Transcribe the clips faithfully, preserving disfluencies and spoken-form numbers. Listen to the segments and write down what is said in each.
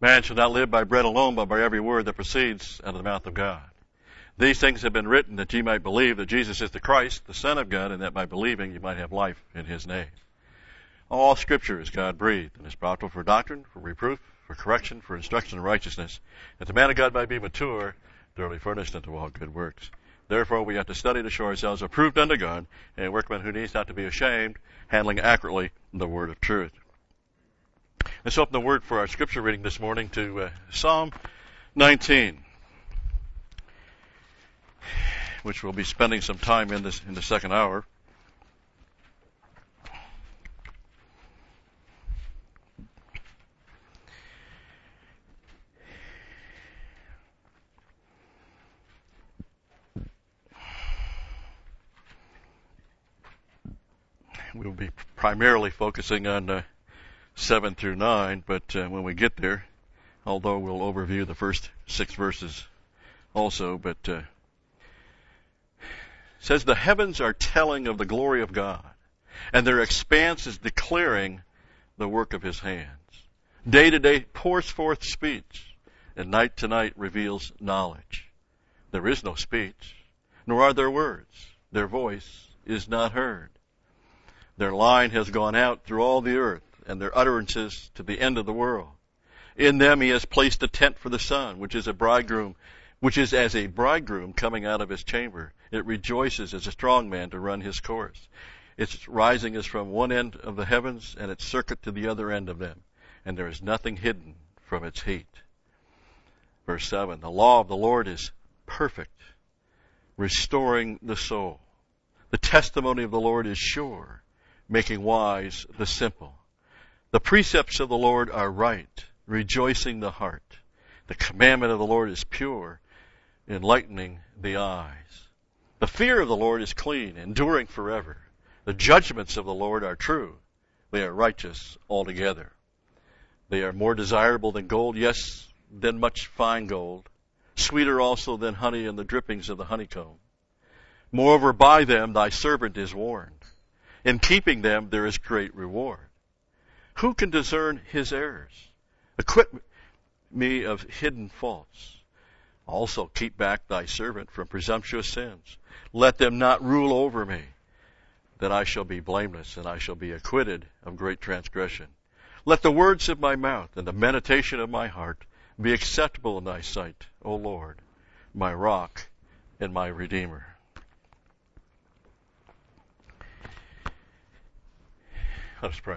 Man shall not live by bread alone, but by every word that proceeds out of the mouth of God. These things have been written that ye might believe that Jesus is the Christ, the Son of God, and that by believing you might have life in his name. All Scripture is God-breathed and is profitable for doctrine, for reproof, for correction, for instruction in righteousness, that the man of God might be mature, thoroughly furnished unto all good works. Therefore we have to study to show ourselves approved unto God, and a workman who needs not to be ashamed, handling accurately the word of truth. Let's open the word for our scripture reading this morning to uh, Psalm nineteen, which we'll be spending some time in this in the second hour. We'll be primarily focusing on uh, seven through nine, but uh, when we get there, although we'll overview the first six verses also, but uh, it says, the heavens are telling of the glory of God, and their expanse is declaring the work of his hands. Day to day pours forth speech, and night to night reveals knowledge. There is no speech, nor are there words. Their voice is not heard. Their line has gone out through all the earth, and their utterances to the end of the world. In them he has placed a tent for the sun, which is a bridegroom, which is as a bridegroom coming out of his chamber. It rejoices as a strong man to run his course. Its rising is from one end of the heavens, and its circuit to the other end of them, and there is nothing hidden from its heat. Verse seven, the law of the Lord is perfect, restoring the soul. The testimony of the Lord is sure, making wise the simple. The precepts of the Lord are right, rejoicing the heart. The commandment of the Lord is pure, enlightening the eyes. The fear of the Lord is clean, enduring forever. The judgments of the Lord are true. They are righteous altogether. They are more desirable than gold, yes, than much fine gold. Sweeter also than honey and the drippings of the honeycomb. Moreover, by them thy servant is warned. In keeping them there is great reward. Who can discern his errors? Acquit me of hidden faults. Also keep back thy servant from presumptuous sins. Let them not rule over me. Then I shall be blameless, and I shall be acquitted of great transgression. Let the words of my mouth and the meditation of my heart be acceptable in thy sight, O Lord, my rock and my redeemer. Let us pray.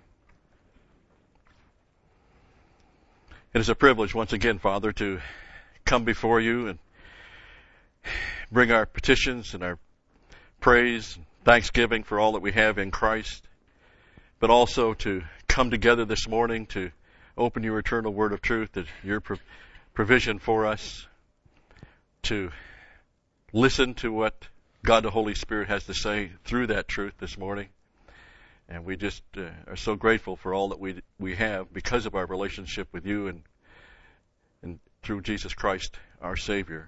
It is a privilege once again, Father, to come before you and bring our petitions and our praise and thanksgiving for all that we have in Christ, but also to come together this morning to open your eternal word of truth, that your provision for us, to listen to what God the Holy Spirit has to say through that truth this morning. And we just uh, are so grateful for all that we we have because of our relationship with you and and through Jesus Christ, our Savior.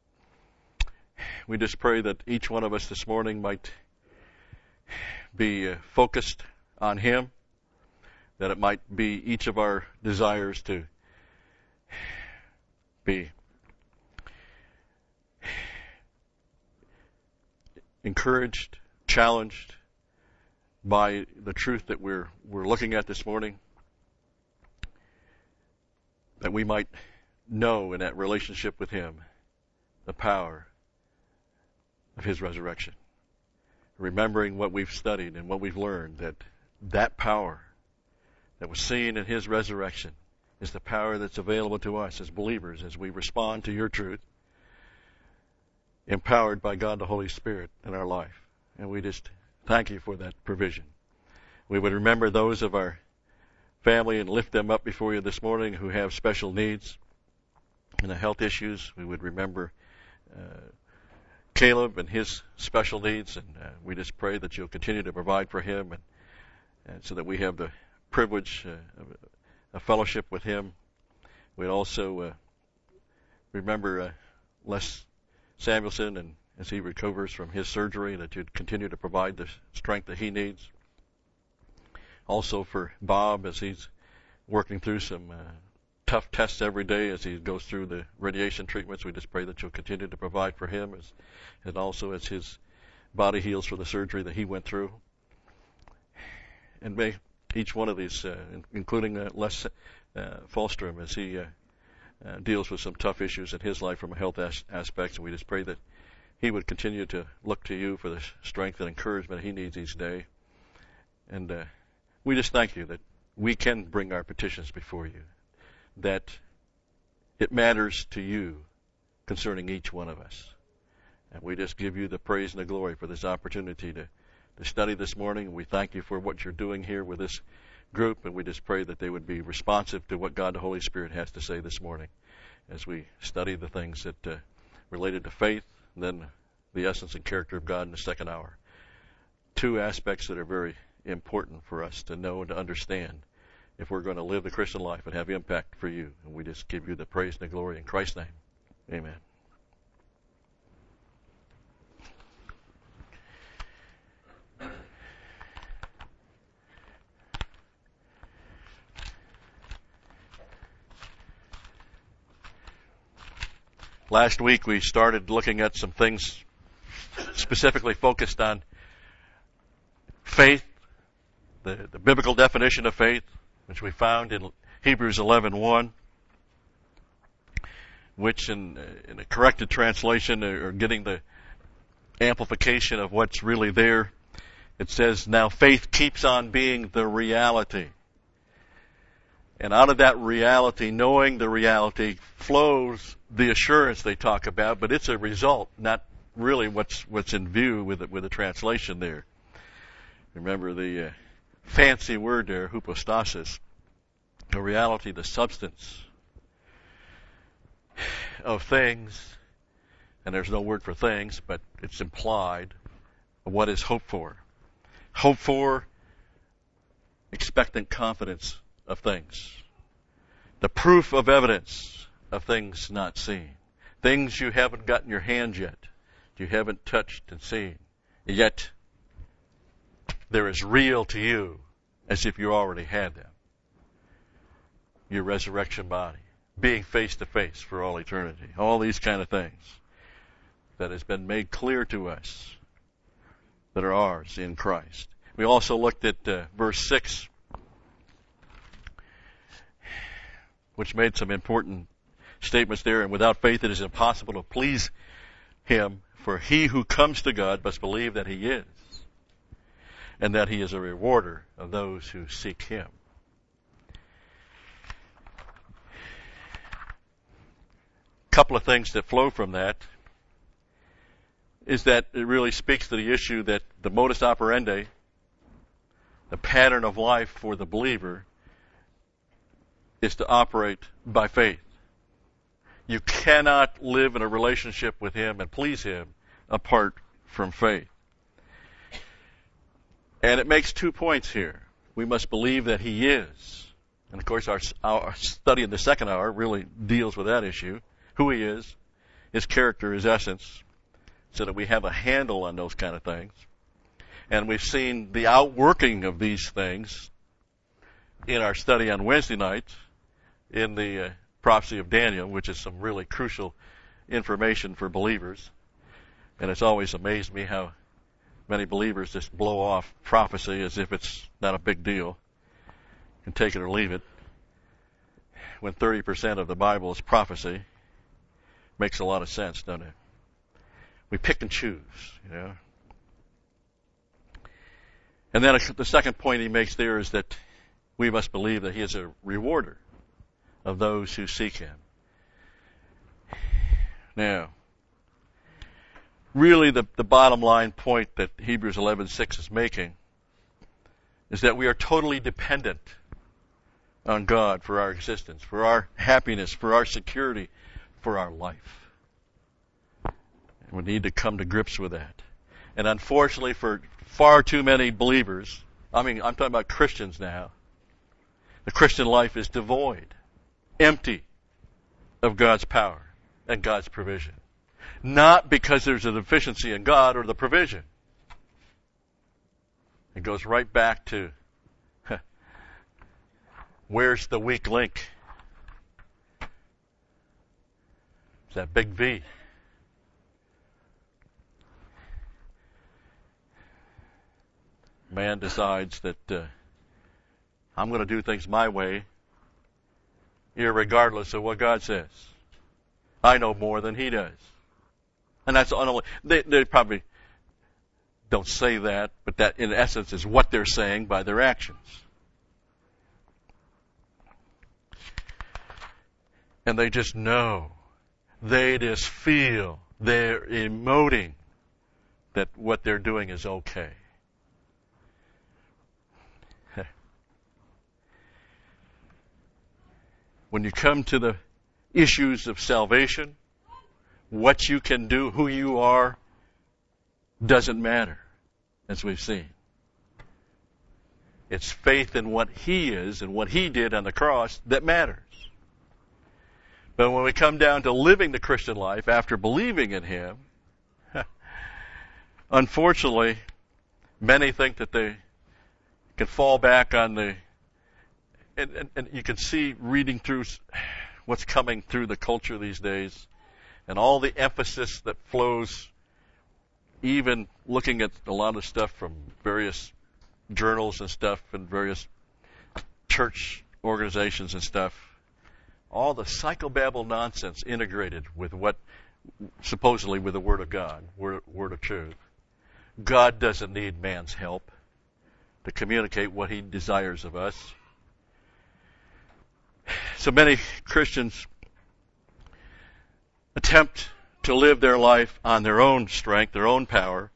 We just pray that each one of us this morning might be uh, focused on Him, that it might be each of our desires to be encouraged, challenged by the truth that we're we're looking at this morning, that we might know in that relationship with Him the power of His resurrection. Remembering what we've studied and what we've learned, that that power that was seen in His resurrection is the power that's available to us as believers as we respond to your truth, empowered by God the Holy Spirit in our life. And we just thank you for that provision. We would remember those of our family and lift them up before you this morning who have special needs and the health issues. We would remember uh, Caleb and his special needs, and uh, we just pray that you'll continue to provide for him, and, and so that we have the privilege uh, of a fellowship with him. We'd also uh, remember uh, Les Samuelson, and as he recovers from his surgery, that you'd continue to provide the strength that he needs. Also for Bob, as he's working through some uh, tough tests every day as he goes through the radiation treatments. We just pray that you'll continue to provide for him as, and also as his body heals for the surgery that he went through. And may each one of these, uh, including uh, Les uh, Falstrom, as he uh, uh, deals with some tough issues in his life from a health as- aspect, and we just pray that he would continue to look to you for the strength and encouragement he needs each day. And uh, we just thank you that we can bring our petitions before you, that it matters to you concerning each one of us. And we just give you the praise and the glory for this opportunity to, to study this morning. We thank you for what you're doing here with this group, and we just pray that they would be responsive to what God the Holy Spirit has to say this morning as we study the things that uh, related to faith, and then the essence and character of God in the second hour. Two aspects that are very important for us to know and to understand if we're going to live the Christian life and have impact for you. And we just give you the praise and the glory in Christ's name. Amen. Last week we started looking at some things specifically focused on faith, the, the biblical definition of faith, which we found in Hebrews eleven one, which in, in a corrected translation, or getting the amplification of what's really there, it says, now faith keeps on being the reality. And out of that reality, knowing the reality, flows the assurance they talk about, but it's a result, not really what's what's in view with the, with the translation there. Remember the uh, fancy word there, hypostasis, the reality, the substance of things, and there's no word for things, but it's implied, what is hoped for. Hope for, expectant confidence of things. The proof of evidence of things not seen. Things you haven't got in your hand yet. You haven't touched and seen. Yet, they're as real to you as if you already had them. Your resurrection body. Being face to face for all eternity. All these kind of things that has been made clear to us that are ours in Christ. We also looked at uh, verse six, which made some important statements there. And without faith it is impossible to please Him, for he who comes to God must believe that He is, and that He is a rewarder of those who seek Him. A couple of things that flow from that is that it really speaks to the issue that the modus operandi, the pattern of life for the believer, is to operate by faith. You cannot live in a relationship with Him and please Him apart from faith. And it makes two points here. We must believe that He is. And of course our, our study in the second hour really deals with that issue. Who He is, His character, His essence, so that we have a handle on those kind of things. And we've seen the outworking of these things in our study on Wednesday nights in the uh, prophecy of Daniel, which is some really crucial information for believers. And it's always amazed me how many believers just blow off prophecy as if it's not a big deal and take it or leave it, when thirty percent of the Bible is prophecy. Makes a lot of sense, doesn't it? We pick and choose, you know. And then the second point he makes there is that we must believe that He is a rewarder of those who seek Him. Now, really the, the bottom line point that Hebrews eleven six is making is that we are totally dependent on God for our existence, for our happiness, for our security, for our life. And we need to come to grips with that. And unfortunately for far too many believers, I mean, I'm talking about Christians now, the Christian life is devoid, empty of God's power and God's provision. Not because there's a deficiency in God or the provision. It goes right back to, huh, where's the weak link that big V. Man decides that uh, I'm going to do things my way, irregardless of what God says. I know more than he does. And that's only, they, they probably don't say that, but that in essence is what they're saying by their actions. And they just know. They just feel. They're emoting that what they're doing is okay. When you come to the issues of salvation, what you can do, who you are, doesn't matter, as we've seen. It's faith in what he is and what he did on the cross that matters. But when we come down to living the Christian life after believing in him, unfortunately, many think that they can fall back on the And, and, and you can see reading through what's coming through the culture these days and all the emphasis that flows, even looking at a lot of stuff from various journals and stuff and various church organizations and stuff, all the psychobabble nonsense integrated with what, supposedly with the Word of God, Word, word of truth. God doesn't need man's help to communicate what he desires of us. So many Christians attempt to live their life on their own strength, their own power.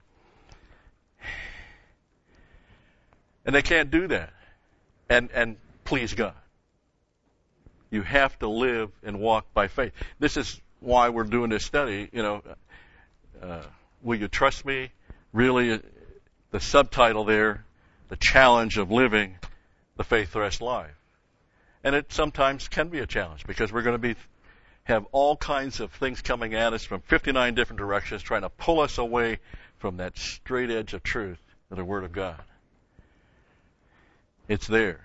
And they can't do that and, and please God. You have to live and walk by faith. This is why we're doing this study. You know, uh, will you trust me? Really, the subtitle there, the challenge of living the faith-thrust life. And it sometimes can be a challenge because we're going to be have all kinds of things coming at us from fifty-nine different directions trying to pull us away from that straight edge of truth of the Word of God. It's there.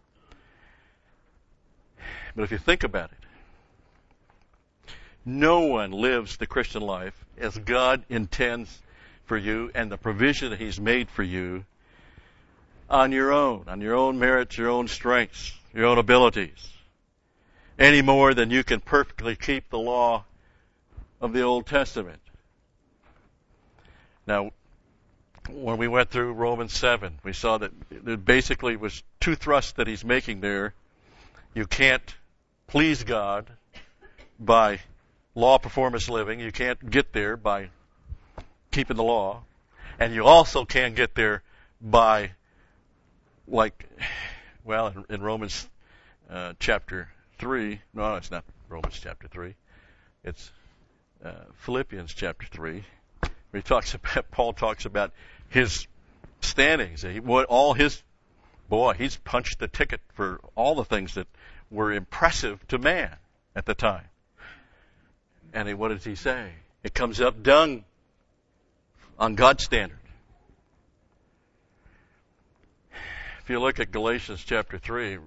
But if you think about it, no one lives the Christian life as God intends for you and the provision that he's made for you on your own, on your own merits, your own strengths, your own abilities, any more than you can perfectly keep the law of the Old Testament. Now, when we went through Romans seven, we saw that there basically was two thrusts that he's making there. You can't please God by law performance living. You can't get there by keeping the law. And you also can't get there by, like, well, in, in Romans uh, chapter three, no, it's not Romans chapter three. It's uh, Philippians chapter three. Where he talks about, Paul talks about his standings. He, what, all his, boy, he's punched the ticket for all the things that were impressive to man at the time. And he, what does he say? It comes up dung on God's standard. If you look at Galatians chapter three,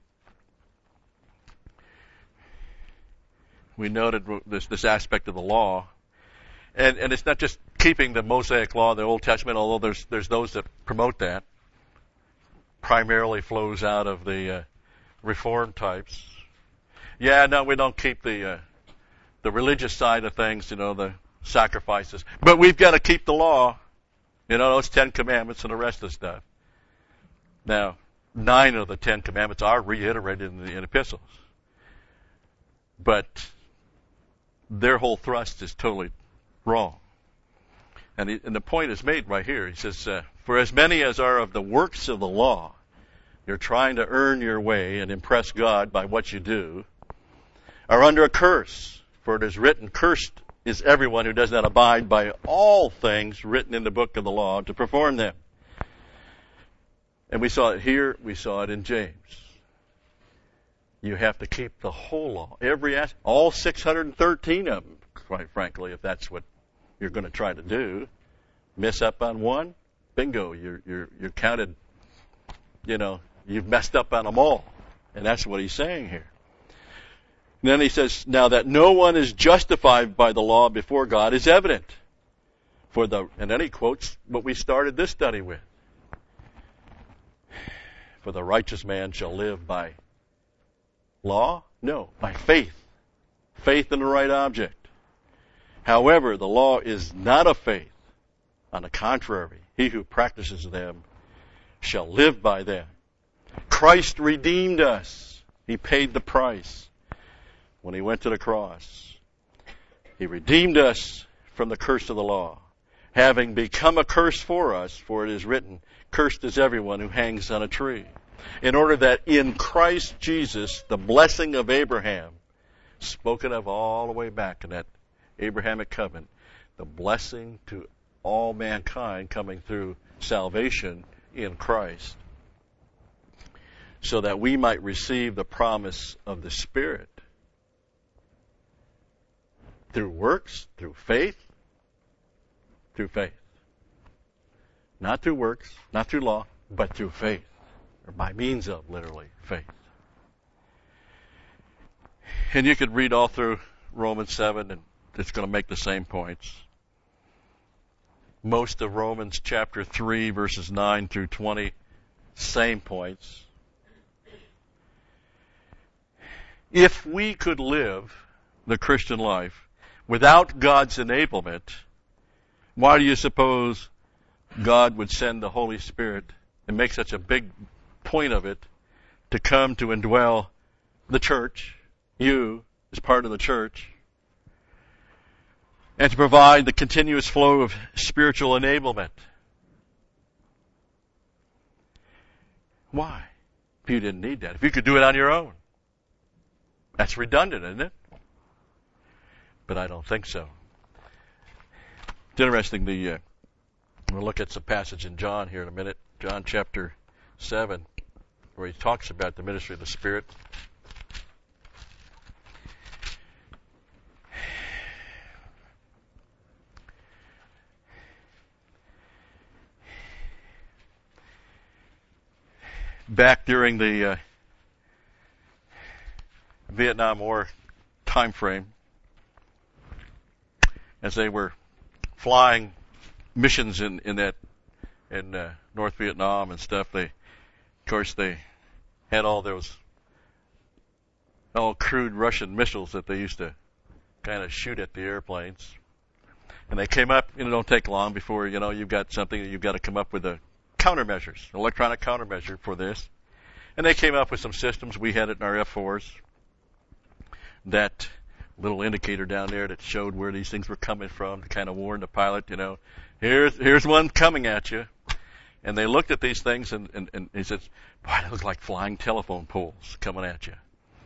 we noted this, this aspect of the law. And, and it's not just keeping the Mosaic law, the Old Testament, although there's, there's those that promote that. Primarily flows out of the uh, Reformed types. Yeah, no, we don't keep the uh, the religious side of things, you know, the sacrifices. But we've got to keep the law, you know, those Ten Commandments and the rest of the stuff. Now, nine of the Ten Commandments are reiterated in the in epistles. But their whole thrust is totally wrong. And, he, and the point is made right here. He says, uh, for as many as are of the works of the law, you're trying to earn your way and impress God by what you do, are under a curse. For it is written, cursed is everyone who does not abide by all things written in the book of the law to perform them. And we saw it here, we saw it in James. You have to keep the whole law, every aspect, all six hundred thirteen of them, quite frankly, if that's what you're going to try to do. Miss up on one, bingo, you're you're you're counted, you know, you've messed up on them all. And that's what he's saying here. And then he says, now that no one is justified by the law before God is evident. For the, and then he quotes what we started this study with. For the righteous man shall live by law? No, by faith. Faith in the right object. However, the law is not of faith. On the contrary, he who practices them shall live by them. Christ redeemed us. He paid the price when he went to the cross. He redeemed us from the curse of the law, having become a curse for us, for it is written, cursed is everyone who hangs on a tree. In order that in Christ Jesus, the blessing of Abraham, spoken of all the way back in that Abrahamic covenant, the blessing to all mankind coming through salvation in Christ, so that we might receive the promise of the Spirit through works, through faith, through faith. Not through works, not through law, but through faith, or by means of, literally, faith. And you could read all through Romans seven, and it's going to make the same points. Most of Romans chapter three, verses nine through twenty, same points. If we could live the Christian life without God's enablement, why do you suppose God would send the Holy Spirit and make such a big point of it to come to indwell the church, you as part of the church, and to provide the continuous flow of spiritual enablement? Why? If you didn't need that. If you could do it on your own. That's redundant, isn't it? But I don't think so. It's interesting, the, uh, we'll look at some passage in John here in a minute. John chapter seven, where he talks about the ministry of the Spirit. Back during the uh, Vietnam War time frame, as they were flying missions in, in that in uh, North Vietnam and stuff, they, of course, they had all those all crude Russian missiles that they used to kind of shoot at the airplanes. And they came up, and it don't take long before, you know, you've got something that you've got to come up with a countermeasures, electronic countermeasure for this. And they came up with some systems. We had it in our F fours. That little indicator down there that showed where these things were coming from to kind of warn the pilot, you know, here's here's one coming at you. And they looked at these things, and, and, and he said, boy, they look like flying telephone poles coming at you.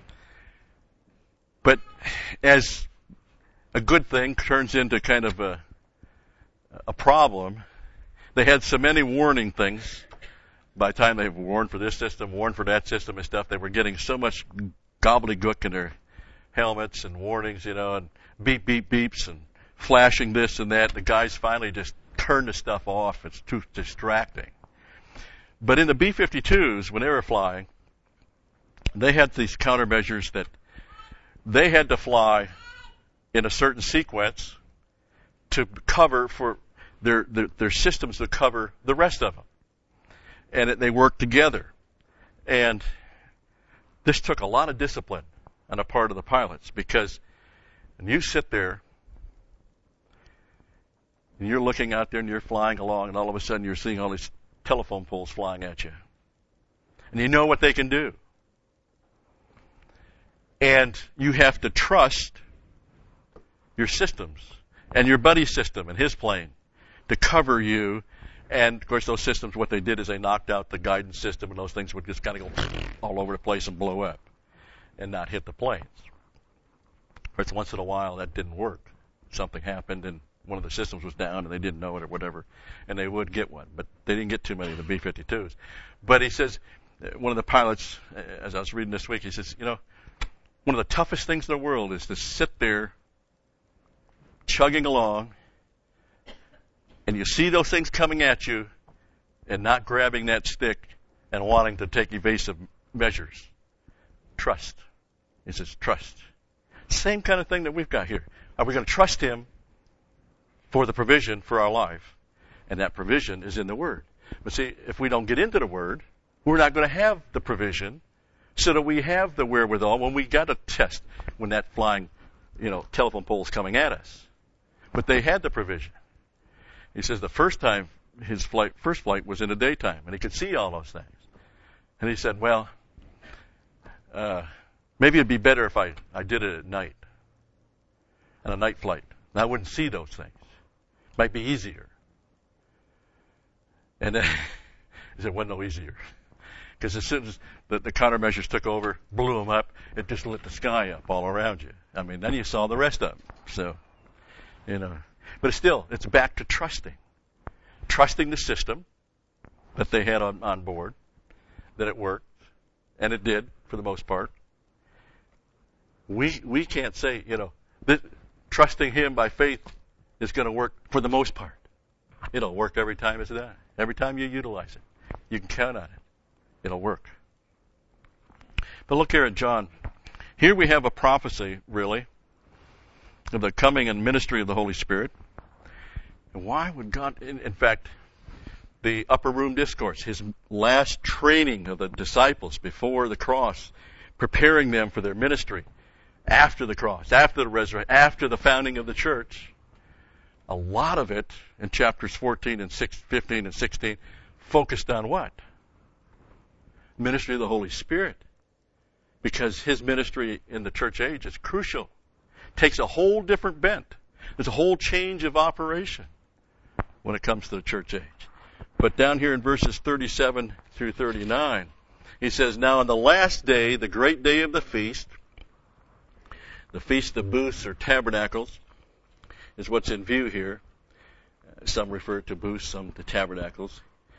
But as a good thing turns into kind of a, a problem, they had so many warning things. By the time they warned for this system, warned for that system and stuff, they were getting so much gobbledygook in their helmets and warnings, you know, and beep, beep, beeps and flashing this and that. The guys finally just turned the stuff off. It's too distracting. But in the B fifty-twos, when they were flying, they had these countermeasures that they had to fly in a certain sequence to cover for their their, their systems to cover the rest of them. And it, they worked together. And this took a lot of discipline on the part of the pilots, because when you sit there and you're looking out there and you're flying along, and all of a sudden you're seeing all these telephone poles flying at you. And you know what they can do. And you have to trust your systems and your buddy's system and his plane to cover you. And, of course, those systems, what they did is they knocked out the guidance system, and those things would just kind of go all over the place and blow up and not hit the planes. Of course, once in a while that didn't work. Something happened, and one of the systems was down, and they didn't know it or whatever, and they would get one. But they didn't get too many of the B fifty-twos. But he says, one of the pilots, as I was reading this week, he says, you know, one of the toughest things in the world is to sit there chugging along, and you see those things coming at you and not grabbing that stick and wanting to take evasive measures. Trust. He says, trust. same kind of thing that we've got here. Are we going to trust him for the provision for our life? And that provision is in the Word. But see, if we don't get into the Word, we're not going to have the provision so that we have the wherewithal when we got a test, when that flying, you know, telephone pole is coming at us. But they had the provision. He says the first time his flight, first flight was in the daytime, and he could see all those things. And he said, well, uh, maybe it'd be better if I, I did it at night, on a night flight. And I wouldn't see those things. Might be easier. And then it wasn't no easier. Because as soon as the, the countermeasures took over, blew them up, it just lit the sky up all around you. I mean, then you saw the rest of them. So, you know. But it's still, it's back to trusting. Trusting the system that they had on, on board, that it worked. And it did, for the most part. We we can't say, you know, that trusting him by faith is going to work for the most part. It'll work every time it's done. Every time you utilize it. You can count on it. It'll work. But look here at John. Here we have a prophecy, really, of the coming and ministry of the Holy Spirit. And why would God, in, in fact, the upper room discourse, his last training of the disciples before the cross, preparing them for their ministry after the cross, after the resurrection, after the founding of the church. A lot of it in chapters fourteen and fifteen and sixteen focused on what? Ministry of the Holy Spirit. Because his ministry in the church age is crucial. Takes a whole different bent. There's a whole change of operation when it comes to the church age. But down here in verses thirty-seven through thirty-nine, he says, now on the last day, the great day of the feast, the Feast of Booths or Tabernacles, is what's in view here. Some refer to booths, some to tabernacles.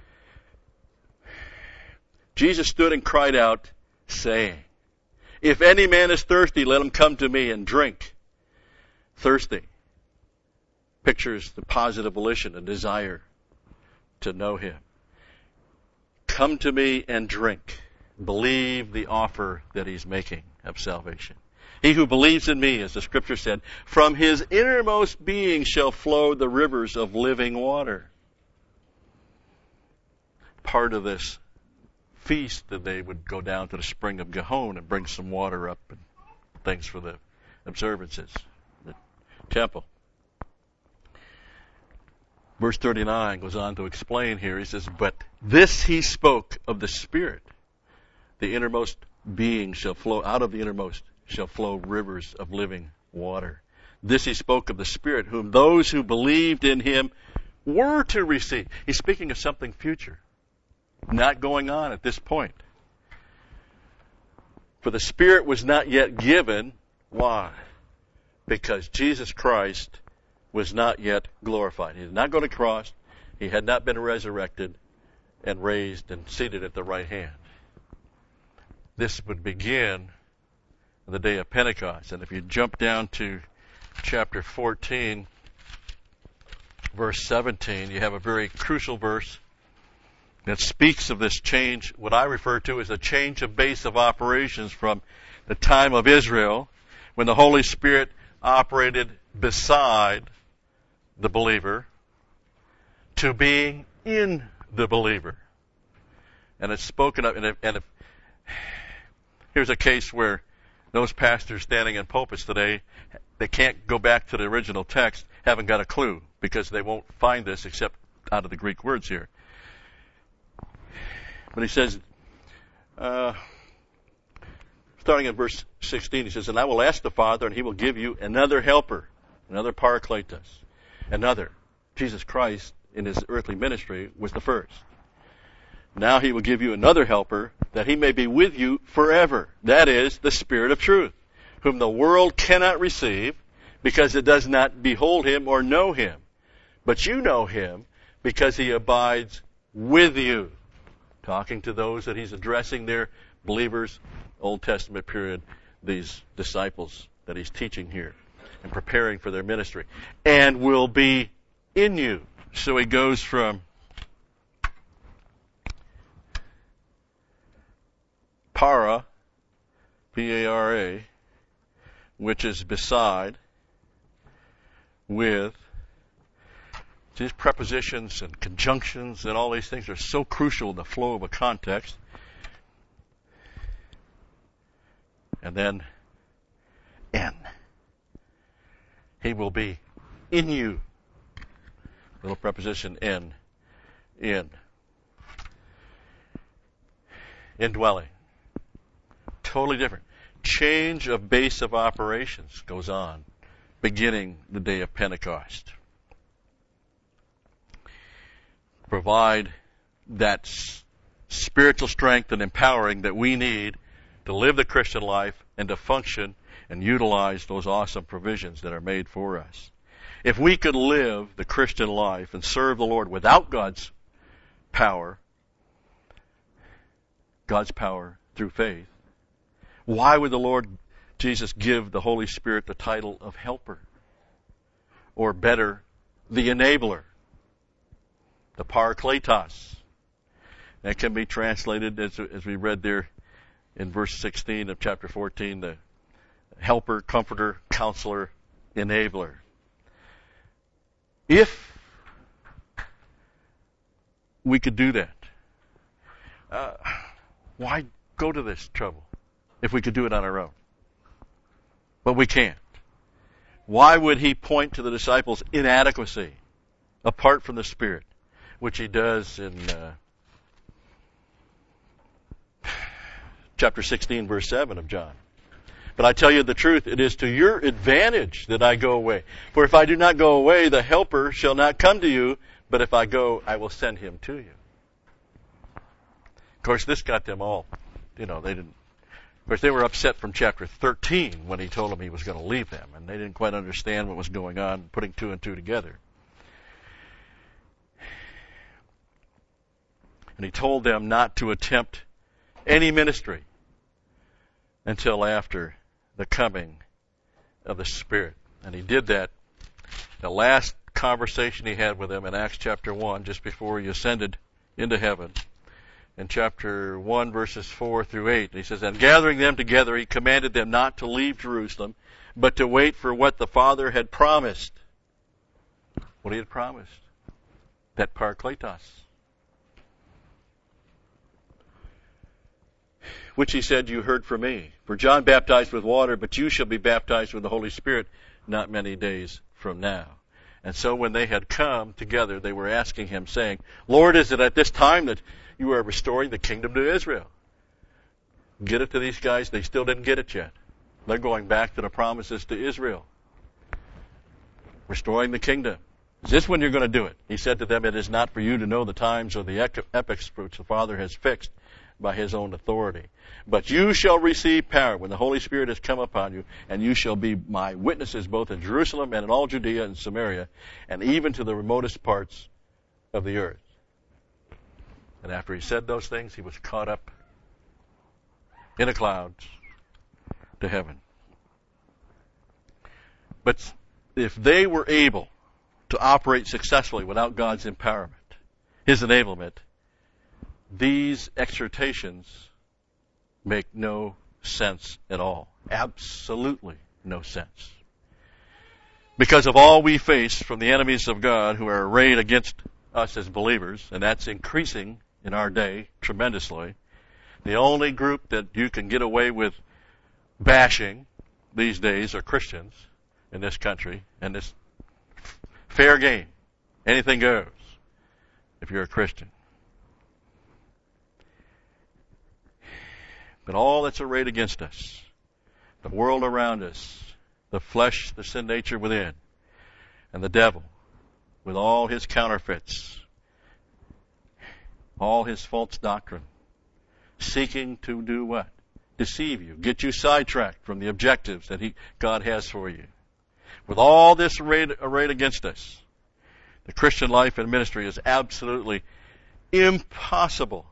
Jesus stood and cried out, saying, if any man is thirsty, let him come to me and drink. Thirsty pictures the positive volition, a desire to know him. Come to me and drink. Believe the offer that he's making of salvation. He who believes in me, as the scripture said, from his innermost being shall flow the rivers of living water. Part of this feast that they would go down to the spring of Gihon and bring some water up and things for the observances, the temple. Verse thirty-nine goes on to explain here. He says, but this he spoke of the Spirit. The innermost being shall flow, out of the innermost shall flow rivers of living water. This he spoke of the Spirit, whom those who believed in him were to receive. He's speaking of something future, not going on at this point. For the Spirit was not yet given. Why? Because Jesus Christ was not yet glorified. He had not gone to the cross. He had not been resurrected and raised and seated at the right hand. This would begin the day of Pentecost. And if you jump down to chapter fourteen, verse seventeen, you have a very crucial verse that speaks of this change, what I refer to as a change of base of operations from the time of Israel, when the Holy Spirit operated beside the believer, to being in the believer. And it's spoken of, and if, and if here's a case where those pastors standing in pulpits today, they can't go back to the original text, haven't got a clue, because they won't find this except out of the Greek words here. But he says, uh, starting in verse sixteen, he says, and I will ask the Father, and he will give you another helper, another parakletos, another. Jesus Christ, in his earthly ministry, was the first. Now he will give you another helper, that he may be with you forever. That is, the Spirit of truth, whom the world cannot receive, because it does not behold him or know him. But you know him, because he abides with you. Talking to those that he's addressing there, believers, Old Testament period, these disciples that he's teaching here and preparing for their ministry. And will be in you. So he goes from para, P A R A, which is beside, with. These prepositions and conjunctions and all these things are so crucial in the flow of a context. And then, in. He will be in you. Little preposition in. In. Indwelling. Totally different. Change of base of operations goes on, beginning the day of Pentecost. Provide that s- spiritual strength and empowering that we need to live the Christian life and to function and utilize those awesome provisions that are made for us. If we could live the Christian life and serve the Lord without God's power, God's power through faith, why would the Lord Jesus give the Holy Spirit the title of helper? Or better, the enabler, the parakletos. That can be translated, as, as we read there in verse sixteen of chapter fourteen, the helper, comforter, counselor, enabler. If we could do that, uh, why go to this trouble if we could do it on our own? But we can't. Why would he point to the disciples' inadequacy apart from the Spirit, which he does in uh, chapter sixteen, verse seven of John? But I tell you the truth, it is to your advantage that I go away. For if I do not go away, the helper shall not come to you, but if I go, I will send him to you. Of course, this got them all, you know, they didn't, of course, they were upset from chapter thirteen when he told them he was going to leave them, and they didn't quite understand what was going on, putting two and two together. And he told them not to attempt any ministry until after the coming of the Spirit. And he did that. The last conversation he had with them in Acts chapter one, just before he ascended into heaven, in chapter one, verses four through eight, he says, and gathering them together, he commanded them not to leave Jerusalem, but to wait for what the Father had promised. What he had promised. That parakletos. Which he said, you heard from me. For John baptized with water, but you shall be baptized with the Holy Spirit not many days from now. And so when they had come together, they were asking him, saying, Lord, is it at this time that you are restoring the kingdom to Israel? Get it to these guys? They still didn't get it yet. They're going back to the promises to Israel. Restoring the kingdom. Is this when you're going to do it? He said to them, it is not for you to know the times or the epochs which the Father has fixed by his own authority. But you shall receive power when the Holy Spirit has come upon you, and you shall be my witnesses both in Jerusalem and in all Judea and Samaria, and even to the remotest parts of the earth. And after he said those things, he was caught up in a cloud to heaven. But if they were able to operate successfully without God's empowerment, his enablement, these exhortations make no sense at all. Absolutely no sense. Because of all we face from the enemies of God who are arrayed against us as believers, and that's increasing in our day tremendously, the only group that you can get away with bashing these days are Christians in this country, and it's fair game. Anything goes if you're a Christian. But all that's arrayed against us, the world around us, the flesh, the sin nature within, and the devil, with all his counterfeits, all his false doctrine, seeking to do what? Deceive you, get you sidetracked from the objectives that he, God has for you. With all this arrayed, arrayed against us, the Christian life and ministry is absolutely impossible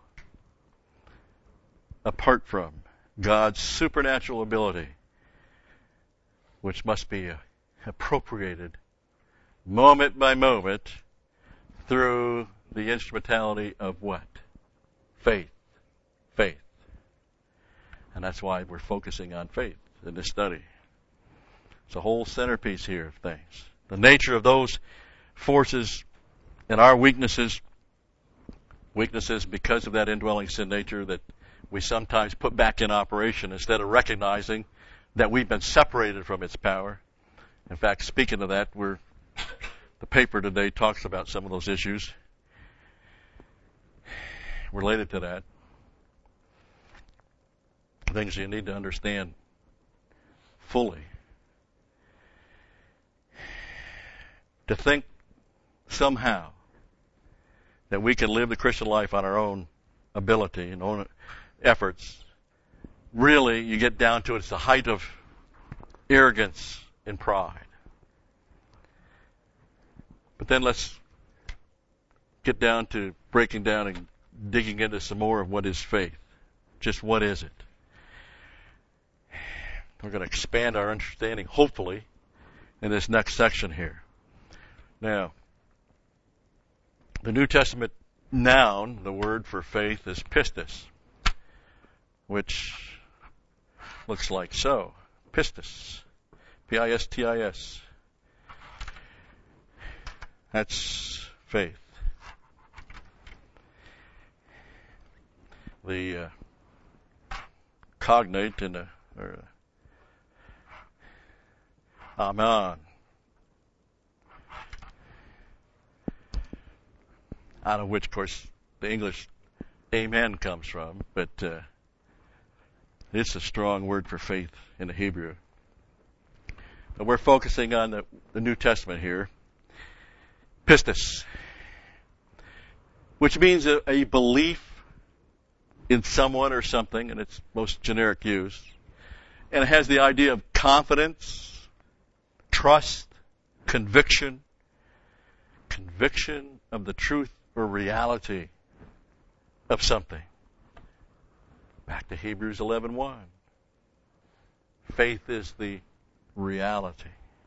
apart from God's supernatural ability, which must be appropriated moment by moment through the instrumentality of what? Faith. Faith. And that's why we're focusing on faith in this study. It's a whole centerpiece here of things. The nature of those forces and our weaknesses, weaknesses because of that indwelling sin nature that we sometimes put back in operation instead of recognizing that we've been separated from its power. In fact, speaking of that, we're, the paper today talks about some of those issues related to that. Things you need to understand fully. To think somehow that we can live the Christian life on our own ability and own efforts, really, you get down to it, it's the height of arrogance and pride. But then let's get down to breaking down and digging into some more of what is faith. Just what is it? We're going to expand our understanding, hopefully, in this next section here. Now, the New Testament noun, the word for faith, is pistis, which looks like so. Pistis. P I S T I S. That's faith. The uh, cognate in the or uh, amen. Out of which, of course, the English amen comes from, but uh, it's a strong word for faith in the Hebrew. But we're focusing on the, the New Testament here. Pistis, which means a, a belief in someone or something in its most generic use. And it has the idea of confidence, trust, conviction, conviction of the truth or reality of something. Back to Hebrews eleven one. Faith is the reality.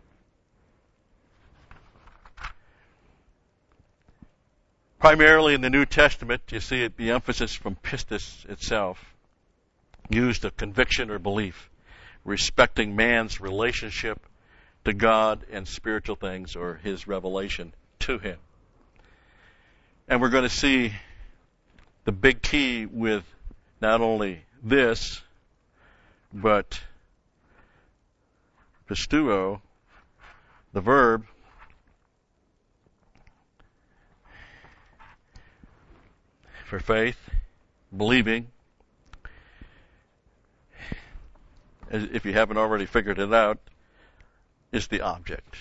Primarily in the New Testament, you see it, the emphasis from pistis itself, used of conviction or belief, respecting man's relationship to God and spiritual things or his revelation to him. And we're going to see the big key with not only this, but pistuo, the verb, for faith, believing. As if you haven't already figured it out, is the object.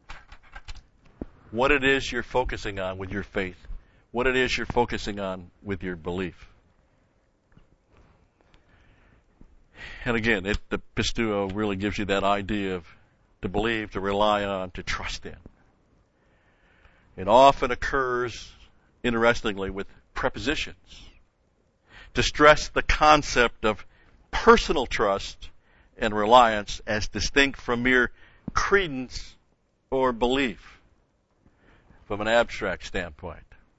What it is you're focusing on with your faith. What it is you're focusing on with your belief. And again, it, the pistuo really gives you that idea of to believe, to rely on, to trust in. It often occurs, interestingly, with prepositions to stress the concept of personal trust and reliance as distinct from mere credence or belief from an abstract standpoint.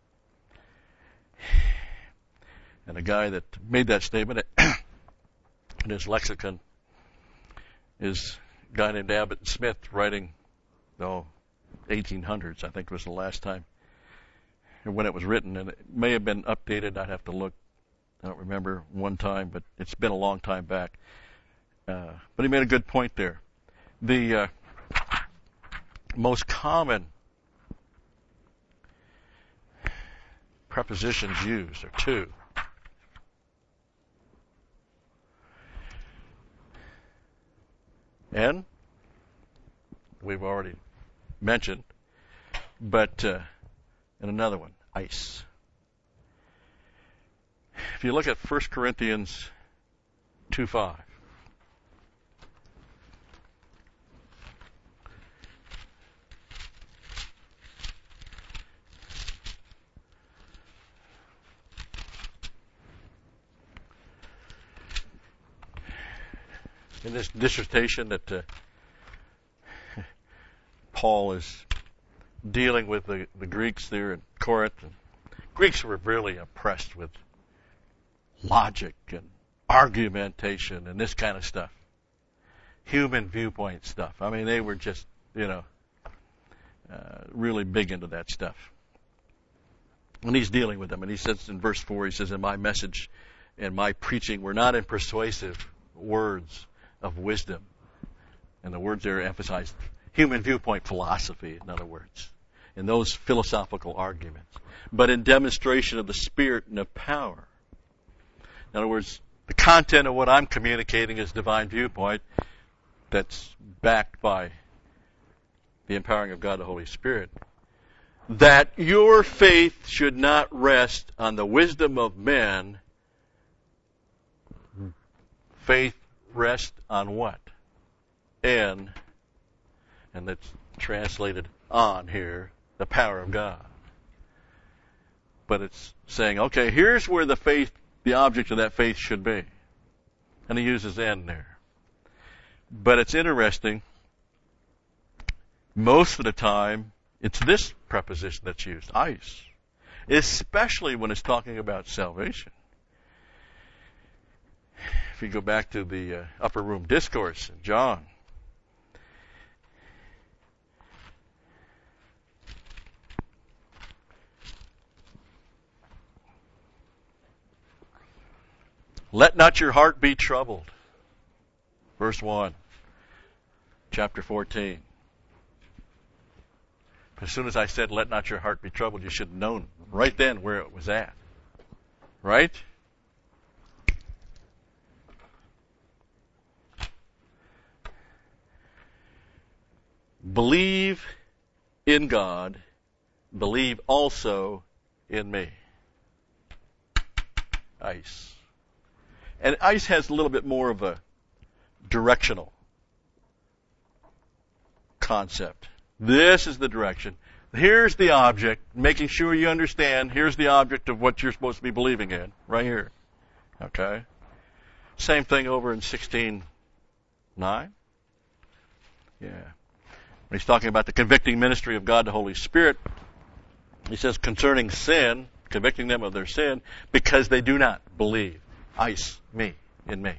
And the guy that made that statement in his lexicon is a guy named Abbott Smith, writing, oh, eighteen hundreds, I think was the last time when it was written, and it may have been updated. I'd have to look. I don't remember one time, but it's been a long time back. Uh, but he made a good point there. The uh, most common prepositions used are two. And we've already mentioned, but uh, and another one, ice. If you look at First Corinthians two five, in this dissertation that uh, Paul is dealing with the, the Greeks there in Corinth. And Greeks were really impressed with logic and argumentation and this kind of stuff. human viewpoint stuff. I mean, they were just, you know, uh, really big into that stuff. And he's dealing with them. And he says in verse four, he says, in my message and my preaching were not in persuasive words of wisdom. And the words there emphasize human viewpoint philosophy, in other words, in those philosophical arguments, but in demonstration of the Spirit and of power. In other words, the content of what I'm communicating is divine viewpoint that's backed by the empowering of God the Holy Spirit. That your faith should not rest on the wisdom of men. Faith rests on what? In, and that's translated on here, the power of God. But it's saying, okay, here's where the faith, the object of that faith should be. And he uses "in" there. But it's interesting, most of the time, it's this preposition that's used, eis, especially when it's talking about salvation. If you go back to the uh, upper room discourse in John, let not your heart be troubled. Verse one, chapter fourteen. As soon as I said, let not your heart be troubled, you should have known right then where it was at. Right? Believe in God, believe also in me. Eis. And eis has a little bit more of a directional concept. This is the direction. Here's the object, making sure you understand, here's the object of what you're supposed to be believing in, right here. Okay? Same thing over in sixteen nine. Yeah. When he's talking about the convicting ministry of God the Holy Spirit, he says concerning sin, convicting them of their sin, because they do not believe. Eis, me, in me.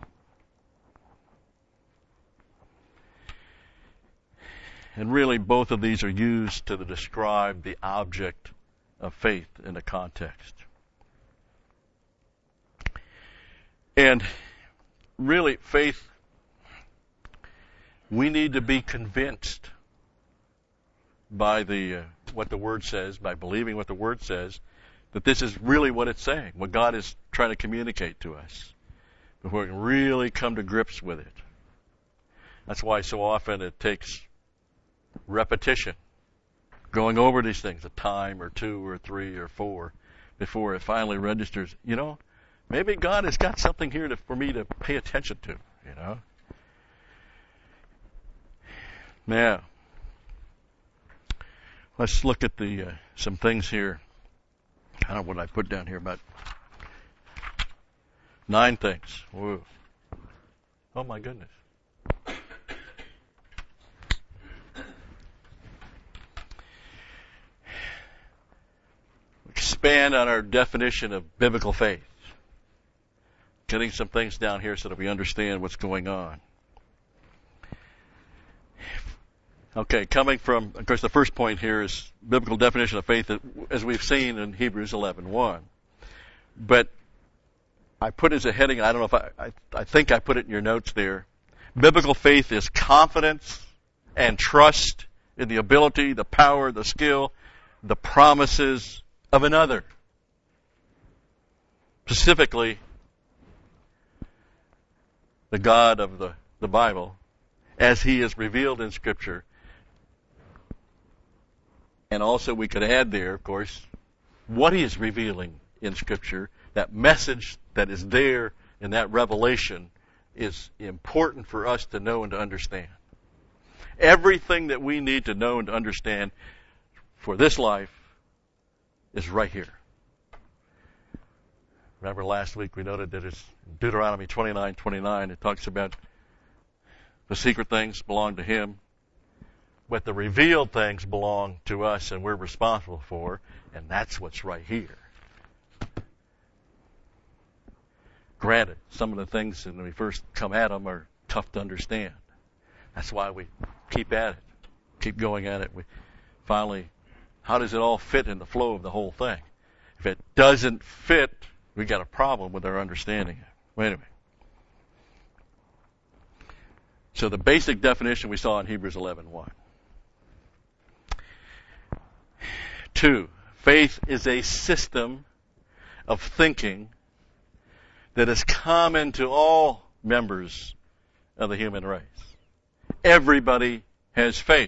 And really, both of these are used to describe the object of faith in the context. And really, faith, we need to be convinced by the uh, what the Word says, by believing what the Word says, that this is really what it's saying, what God is trying to communicate to us, before we can really come to grips with it. That's why so often it takes repetition, going over these things a time or two or three or four before it finally registers. You know, maybe God has got something here to, for me to pay attention to, you know. Now, let's look at the uh, some things here. I don't know what I put down here, about nine things. Whoa. Oh my goodness. Expand on our definition of biblical faith. Getting some things down here so that we understand what's going on. Okay, coming from, of course, the first point here is biblical definition of faith, as we've seen in Hebrews eleven one. But I put as a heading, I don't know if I, I, I think I put it in your notes there. Biblical faith is confidence and trust in the ability, the power, the skill, the promises of another. Specifically, the God of the, the Bible, as He is revealed in Scripture. And also we could add there, of course, what He is revealing in Scripture. That message that is there in that revelation is important for us to know and to understand. Everything that we need to know and to understand for this life is right here. Remember last week we noted that it's Deuteronomy twenty-nine twenty-nine. It talks about the secret things belong to Him, but the revealed things belong to us and we're responsible for, and that's what's right here. Granted, some of the things when we first come at them are tough to understand. That's why we keep at it, keep going at it. We finally, how does it all fit in the flow of the whole thing? If it doesn't fit, we got a problem with our understanding. Well, anyway. So the basic definition we saw in Hebrews eleven one. Two, faith is a system of thinking that is common to all members of the human race. Everybody has faith.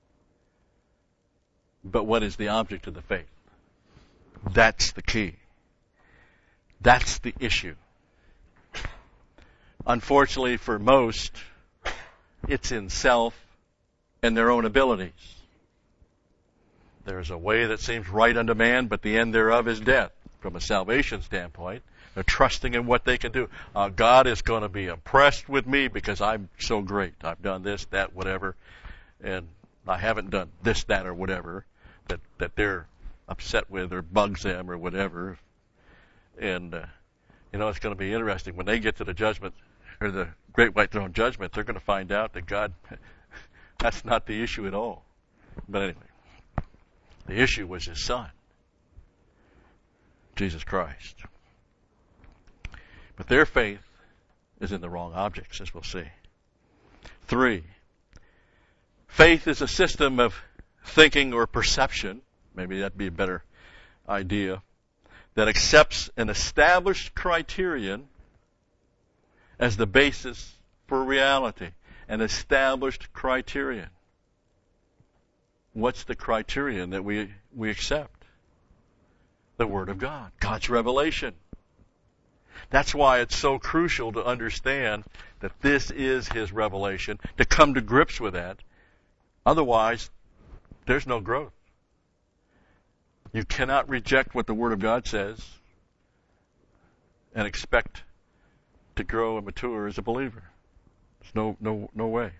But what is the object of the faith? That's the key. That's the issue. Unfortunately for most, it's in self and their own abilities. There's a way that seems right unto man, but the end thereof is death. From a salvation standpoint, they're trusting in what they can do. Uh, God is going to be impressed with me because I'm so great. I've done this, that, whatever, and I haven't done this, that, or whatever that, that they're upset with or bugs them or whatever. And, uh, you know, it's going to be interesting. When they get to the judgment, or the great white throne judgment, they're going to find out that God, that's not the issue at all. But anyway, the issue was His Son, Jesus Christ. But their faith is in the wrong objects, as we'll see. Three, faith is a system of thinking or perception, maybe that'd be a better idea, that accepts an established criterion as the basis for reality. An established criterion. What's the criterion that we, we accept? The Word of God, God's revelation. That's why it's so crucial to understand that this is His revelation, to come to grips with that. Otherwise, there's no growth. You cannot reject what the Word of God says and expect to grow and mature as a believer. There's no, no, no way.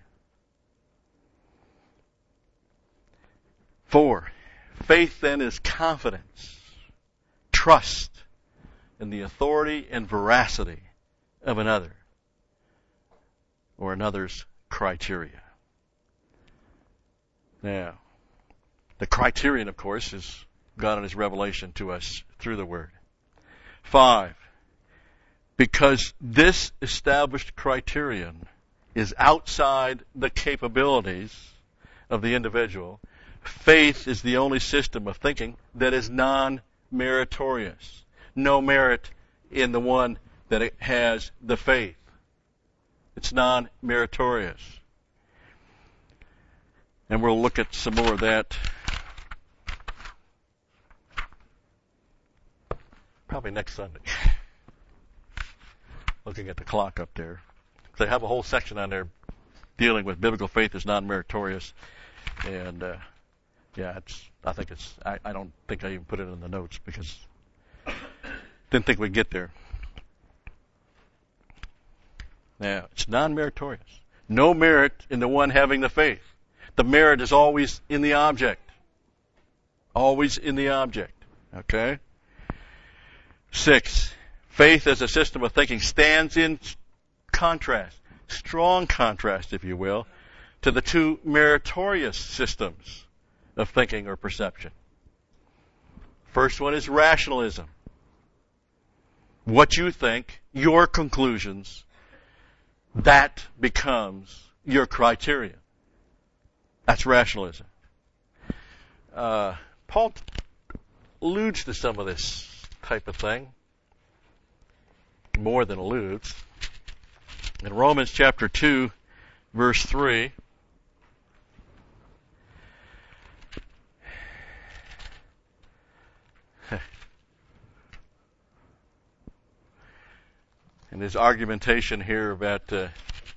Four, faith then is confidence, trust in the authority and veracity of another or another's criteria. Now, the criterion, of course, is God and His revelation to us through the Word. Five, because this established criterion is outside the capabilities of the individual, faith is the only system of thinking that is non-meritorious. No merit in the one that has the faith. It's non-meritorious. And we'll look at some more of that probably next Sunday. Looking at the clock up there. They have a whole section on there dealing with biblical faith as non-meritorious. And, uh, yeah, it's, I think it's, I, I don't think I even put it in the notes because didn't think we'd get there. Now, it's non-meritorious. No merit in the one having the faith. The merit is always in the object. Always in the object. Okay? Six, faith as a system of thinking stands in contrast, strong contrast, if you will, to the two meritorious systems of thinking or perception. First one is rationalism. What you think, your conclusions, that becomes your criterion. That's rationalism. Uh, Paul alludes to some of this type of thing. More than alludes. In Romans chapter two, verse three, and his argumentation here about uh,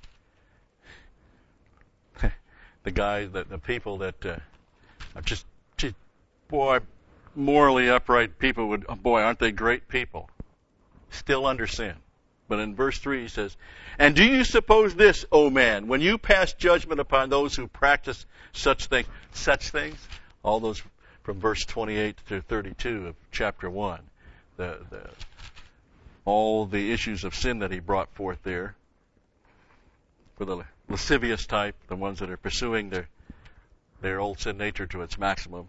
the guys, that the people that uh, are just, just, boy, morally upright people would, oh boy, aren't they great people? Still under sin. But in verse three he says, and do you suppose this, O man, when you pass judgment upon those who practice such things, such things, all those from verse twenty-eight to thirty-two of chapter one, the, the all the issues of sin that he brought forth there. for the lascivious type, the ones that are pursuing their their old sin nature to its maximum.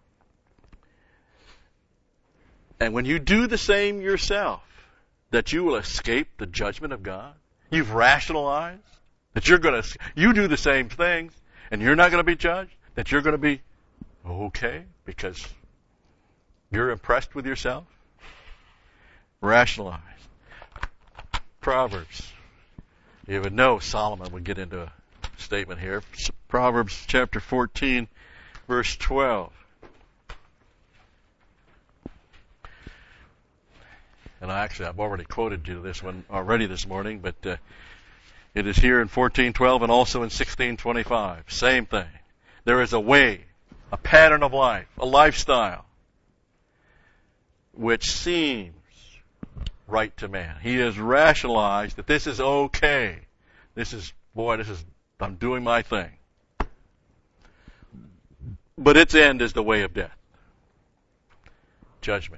And when you do the same yourself, that you will escape the judgment of God. You've rationalized that you're going to, you do the same things and you're not going to be judged, that you're going to be okay because you're impressed with yourself. Rationalize. Proverbs. You would know Solomon would get into a statement here. Proverbs chapter fourteen, verse twelve. And I actually, I've already quoted you this one already this morning, but uh, it is here in fourteen twelve and also in sixteen twenty-five. Same thing. There is a way, a pattern of life, a lifestyle, which seems right to man. He has rationalized that this is okay. This is, boy, this is, I'm doing my thing. But its end is the way of death. Judgment.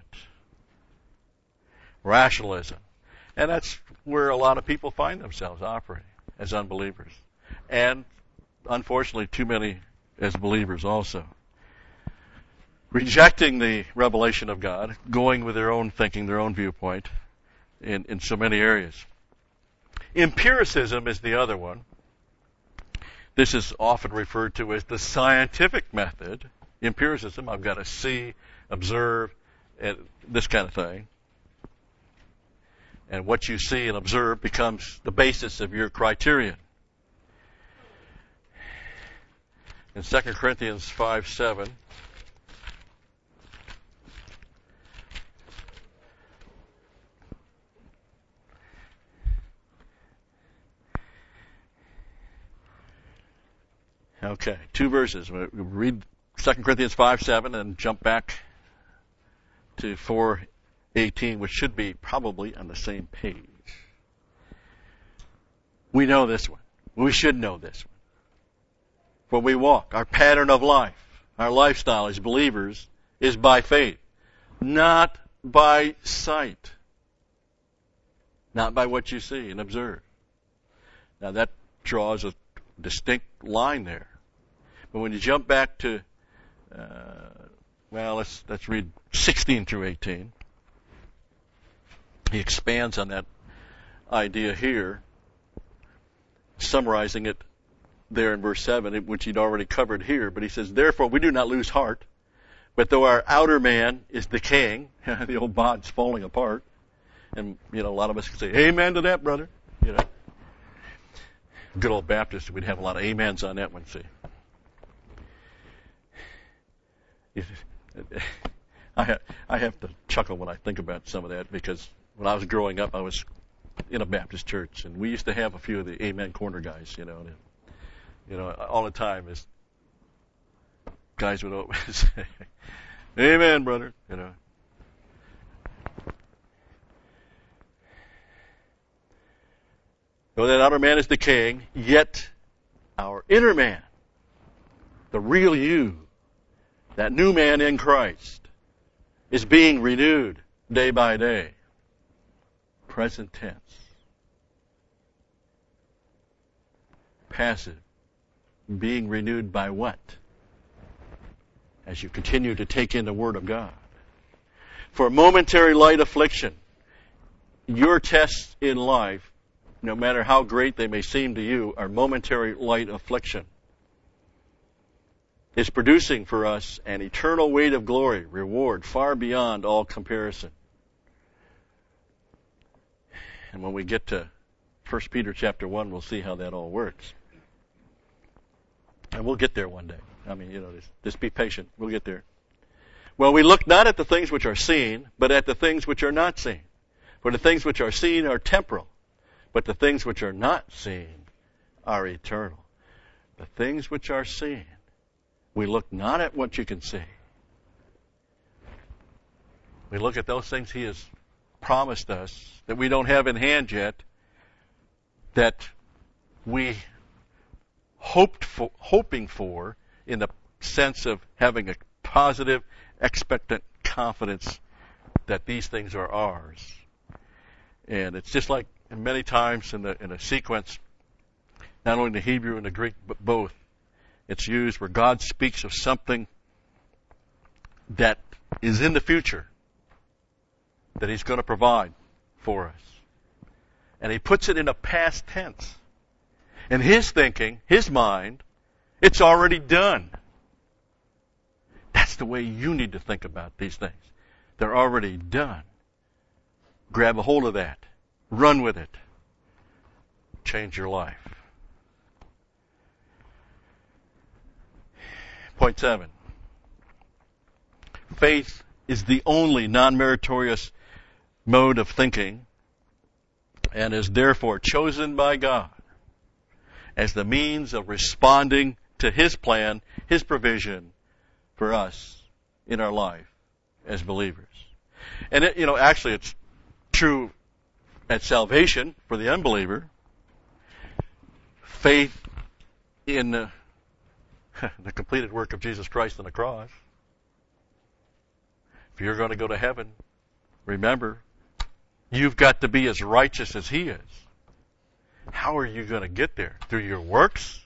Rationalism. And that's where a lot of people find themselves operating as unbelievers. And unfortunately, too many as believers also. Rejecting the revelation of God, going with their own thinking, their own viewpoint in, in so many areas. Empiricism is the other one. This is often referred to as the scientific method. Empiricism, I've got to see, observe, and this kind of thing. And what you see and observe becomes the basis of your criterion. In Second Corinthians five seven, okay, two verses. We read Second Corinthians five seven and jump back to four eighteen, which should be probably on the same page. We know this one. We should know this one. When we walk, our pattern of life, our lifestyle as believers is by faith, not by sight, not by what you see and observe. Now that draws a distinct line there. But when you jump back to, uh, well, let's let's read sixteen through eighteen. He expands on that idea here, summarizing it there in verse seven, which he'd already covered here. But he says, therefore we do not lose heart, but though our outer man is decaying, the old bod's falling apart, and, you know, a lot of us can say, amen to that, brother. You know, good old Baptists, we'd have a lot of amens on that one, see. I have, I have to chuckle when I think about some of that, because when I was growing up, I was in a Baptist church, and we used to have a few of the amen corner guys, you know. And, you know, all the time is guys would always say, amen, brother, you know. Though that outer man is decaying, yet our inner man, the real you, that new man in Christ, is being renewed day by day. Present tense. Passive. Being renewed by what? As you continue to take in the Word of God. For momentary light affliction, your tests in life, no matter how great they may seem to you, are momentary light affliction. Is producing for us an eternal weight of glory, reward far beyond all comparison. And when we get to First Peter chapter one, we'll see how that all works. And we'll get there one day. I mean, you know, just, just be patient. We'll get there. Well, we look not at the things which are seen, but at the things which are not seen. For the things which are seen are temporal, but the things which are not seen are eternal. The things which are seen. We look not at what you can see. We look at those things He has promised us that we don't have in hand yet, that we hoped for, hoping for in the sense of having a positive, expectant confidence that these things are ours. And it's just like many times in the in a sequence, not only the Hebrew and the Greek, but both. It's used where God speaks of something that is in the future that He's going to provide for us. And He puts it in a past tense. In His thinking, His mind, it's already done. That's the way you need to think about these things. They're already done. Grab a hold of that. Run with it. Change your life. Point seven. Faith is the only non-meritorious mode of thinking and is therefore chosen by God as the means of responding to His plan, His provision for us in our life as believers. And it, you know, actually it's true at salvation for the unbeliever. Faith in the, the completed work of Jesus Christ on the cross. If you're going to go to heaven, remember, you've got to be as righteous as He is. How are you going to get there? Through your works?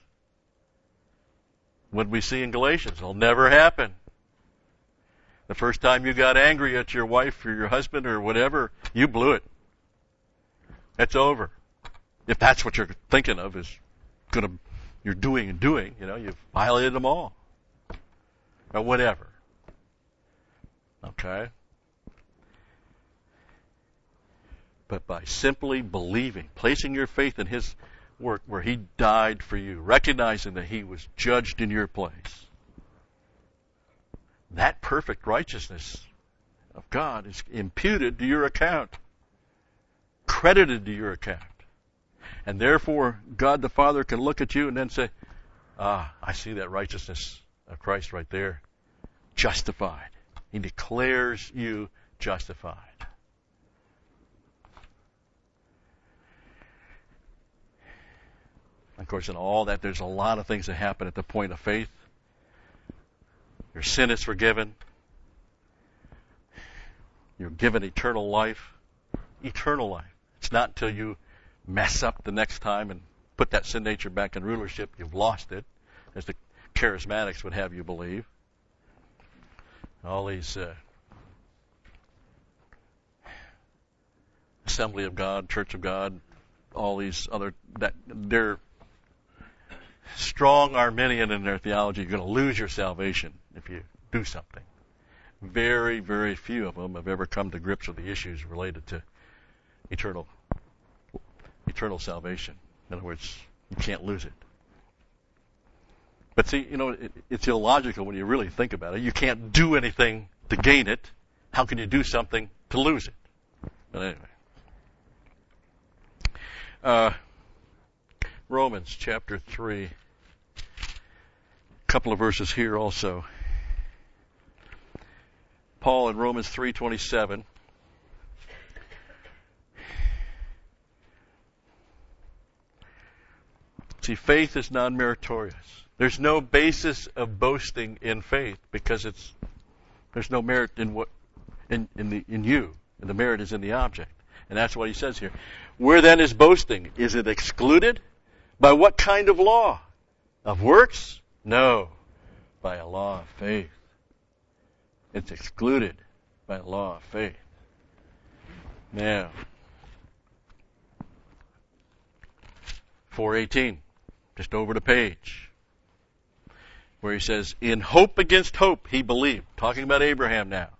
What we see in Galatians, it'll never happen. The first time you got angry at your wife or your husband or whatever, you blew it. That's over. If that's what you're thinking of is going to, you're doing and doing, you know, you've violated them all. Or whatever. Okay? But by simply believing, placing your faith in His work where He died for you, recognizing that He was judged in your place, that perfect righteousness of God is imputed to your account, credited to your account. And therefore, God the Father can look at you and then say, ah, I see that righteousness of Christ right there. Justified. He declares you justified. Of course, in all that, there's a lot of things that happen at the point of faith. Your sin is forgiven. You're given eternal life. Eternal life. It's not until you mess up the next time and put that sin nature back in rulership, you've lost it, as the charismatics would have you believe. All these uh, Assembly of God, Church of God, all these other, that they're strong Arminian in their theology. You're going to lose your salvation if you do something. Very, very few of them have ever come to grips with the issues related to eternal eternal salvation. In other words, you can't lose it. But see, you know, it, it's illogical when you really think about it. You can't do anything to gain it. How can you do something to lose it? But anyway. Uh, Romans chapter three. A couple of verses here also. Paul in Romans three twenty-seven. See, faith is non-meritorious. There's no basis of boasting in faith because it's there's no merit in what in in the in you, and the merit is in the object. And that's what he says here. Where then is boasting? Is it excluded? By what kind of law? Of works? No. By a law of faith. It's excluded by a law of faith. Now, four eighteen, just over the page, where he says, in hope against hope he believed. Talking about Abraham now.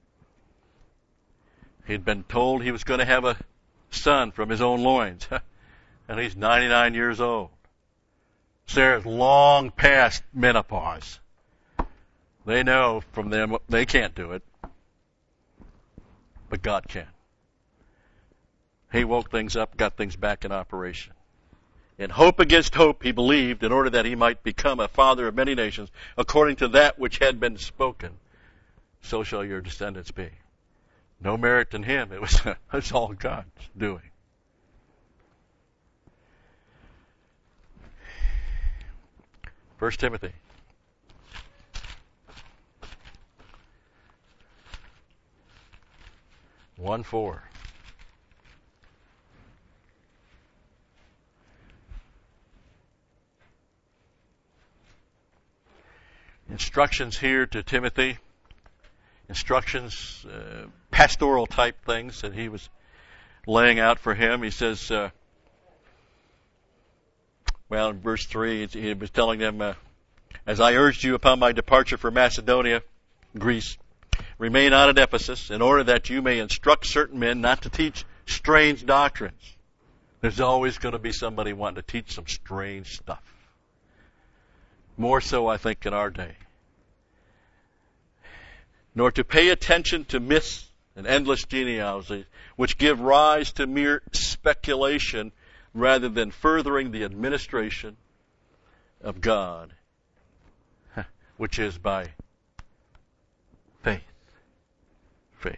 He'd been told he was going to have a son from his own loins. And he's ninety-nine years old. Sarah's long past menopause. They know from them they can't do it. But God can. He woke things up, got things back in operation. In hope against hope he believed, in order that he might become a father of many nations, according to that which had been spoken. So shall your descendants be. No merit in him. It was, it was all God's doing. First Timothy. One four. instructions here to Timothy, instructions, uh, pastoral type things that he was laying out for him. He says, uh, well, in verse three, he was telling them, uh, as I urged you upon my departure for Macedonia, Greece, remain on at Ephesus in order that you may instruct certain men not to teach strange doctrines. There's always going to be somebody wanting to teach some strange stuff. More so, I think, in our day. Nor to pay attention to myths and endless genealogies, which give rise to mere speculation rather than furthering the administration of God, which is by faith. Faith.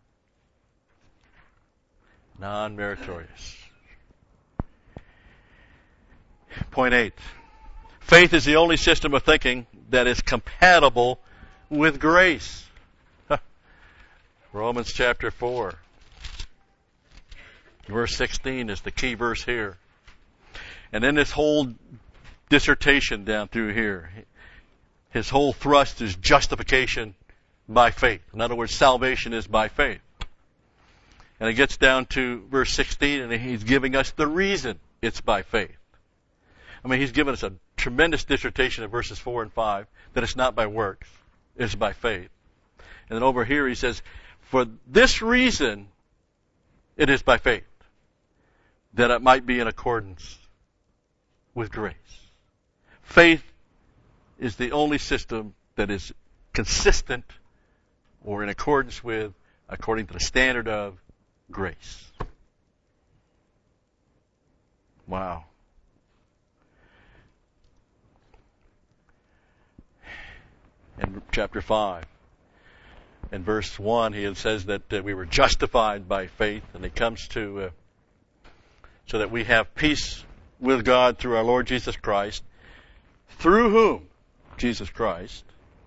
Non-meritorious. Point eight. Faith is the only system of thinking that is compatible with grace. Romans chapter four. Verse sixteen is the key verse here. And then this whole dissertation down through here, his whole thrust is justification by faith. In other words, salvation is by faith. And it gets down to verse sixteen, and he's giving us the reason it's by faith. I mean, he's given us a tremendous dissertation in verses four and five that it's not by works, it's by faith. And then over here he says, for this reason it is by faith, that it might be in accordance with grace. Faith is the only system that is consistent or in accordance with, according to the standard of grace. Wow. In chapter five, in verse one, he says that uh, we were justified by faith, and it comes to uh, so that we have peace with God through our Lord Jesus Christ, through whom, Jesus Christ,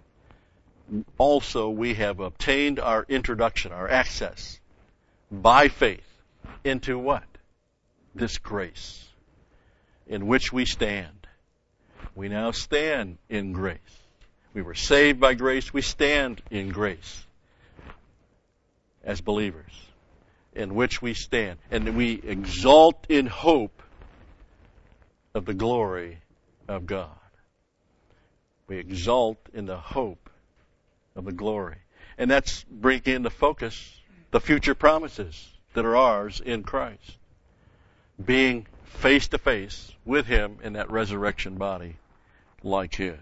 also we have obtained our introduction, our access, by faith, into what? This grace, in which we stand. We now stand in grace. We were saved by grace. We stand in grace as believers, in which we stand. And we exalt in hope of the glory of God. We exalt in the hope of the glory. And that's bringing into focus the future promises that are ours in Christ. Being face to face with Him in that resurrection body like His.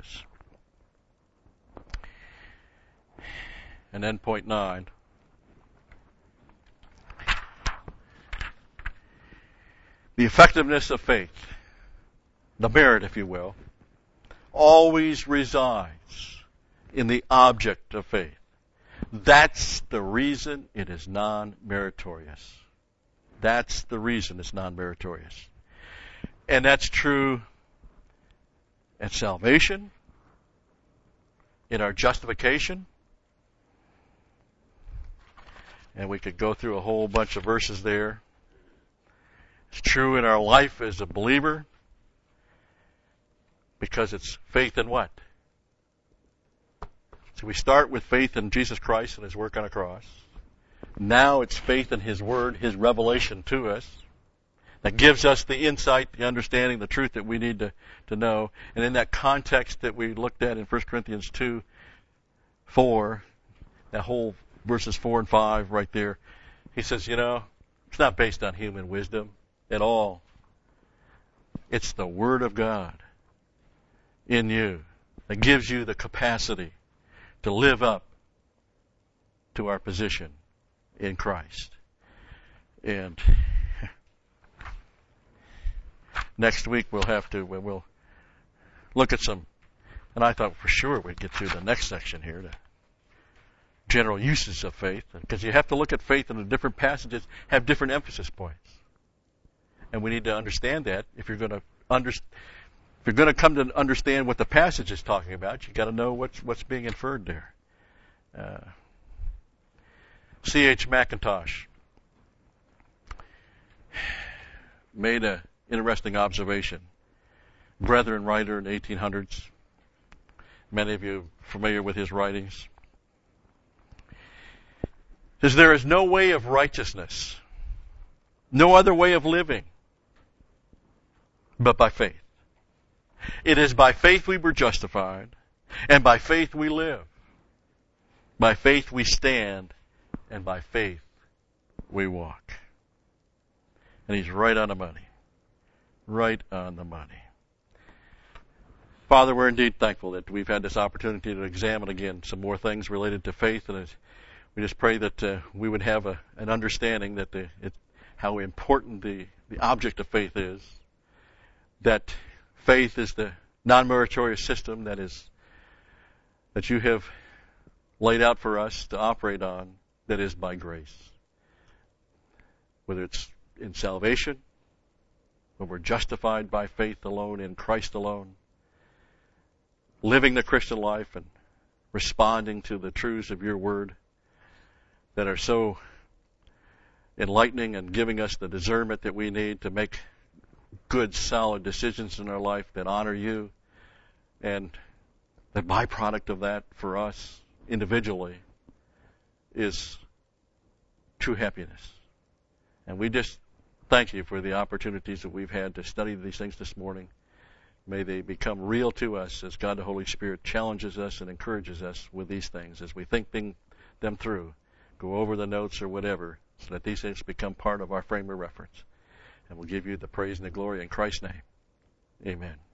And then point nine. The effectiveness of faith, the merit, if you will, always resides in the object of faith. That's the reason it is non-meritorious. That's the reason it's non-meritorious. And that's true at salvation, in our justification. And we could go through a whole bunch of verses there. It's true in our life as a believer, because it's faith in what? So we start with faith in Jesus Christ and His work on a cross. Now it's faith in His Word, His revelation to us, that gives us the insight, the understanding, the truth that we need to, to know. And in that context that we looked at in First Corinthians two, four, that whole verses four and five right there, he says, you know, it's not based on human wisdom at all. It's the Word of God in you that gives you the capacity to live up to our position in Christ. And next week we'll have to, we'll look at some, and I thought for sure we'd get through the next section here, the general uses of faith, because you have to look at faith in the different passages, have different emphasis points. And we need to understand that if you're going to understand. If you're going to come to understand what the passage is talking about, you've got to know what's what's being inferred there. Uh, C H Mackintosh made an interesting observation. Brethren writer in the eighteen hundreds. Many of you are familiar with his writings. Is there is no way of righteousness, no other way of living, but by faith. It is by faith we were justified, and by faith we live. By faith we stand, and by faith we walk. And he's right on the money. Right on the money. Father, we're indeed thankful that we've had this opportunity to examine again some more things related to faith, and we just pray that uh, we would have a, an understanding that the, it, how important the, the object of faith is, that faith is the non-meritorious system that is that you have laid out for us to operate on, that is by grace. Whether it's in salvation, when we're justified by faith alone, in Christ alone, living the Christian life and responding to the truths of your word that are so enlightening and giving us the discernment that we need to make good, solid decisions in our life that honor you. And the byproduct of that for us individually is true happiness. And we just thank you for the opportunities that we've had to study these things this morning. May they become real to us as God the Holy Spirit challenges us and encourages us with these things as we think them through, go over the notes or whatever, so that these things become part of our frame of reference. And we'll give you the praise and the glory in Christ's name. Amen.